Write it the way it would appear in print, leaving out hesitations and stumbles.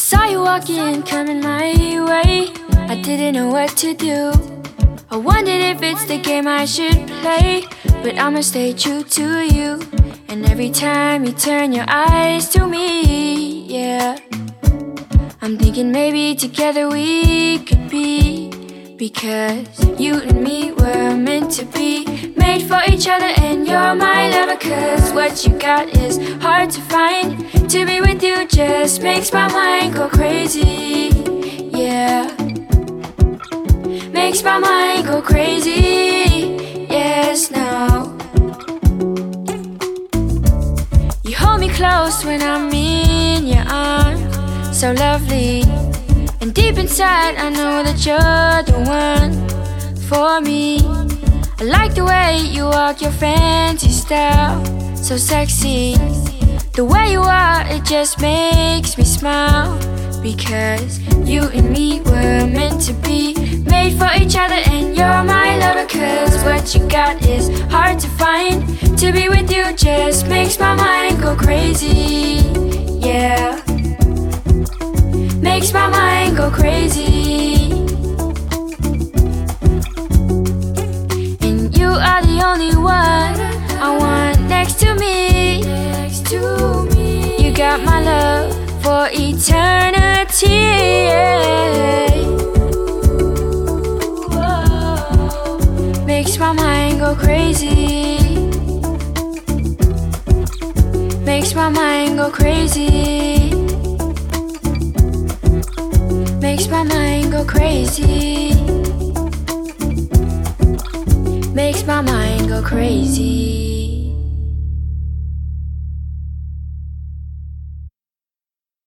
Saw you walking, coming my way. I didn't know what to do. I wondered if it's the game I should play, but I'ma stay true to you. And every time you turn your eyes to me, yeah, I'm thinking maybe together we could be. Because you and me were meant to be, made for each other, and you're my lover. Cause what you got is hard to find. To be with you just makes my mind go crazy, yeah. Makes my mind go crazy, yes, no. You hold me close when I'm in your arms, so lovely. And deep inside I know that you're the one for me. I like the way you walk, your fancy style, so sexy. The way you are, it just makes me smile. Because you and me were meant to be, made for each other, and you're my lover. Cause what you got is hard to find. To be with you just makes my mind go crazy, yeah. Makes my mind go crazy. And you are the only one I want next to me. You got my love for eternity, yeah. Makes my mind go crazy. Makes my mind go crazy. Makes my mind go crazy. Makes my mind go crazy.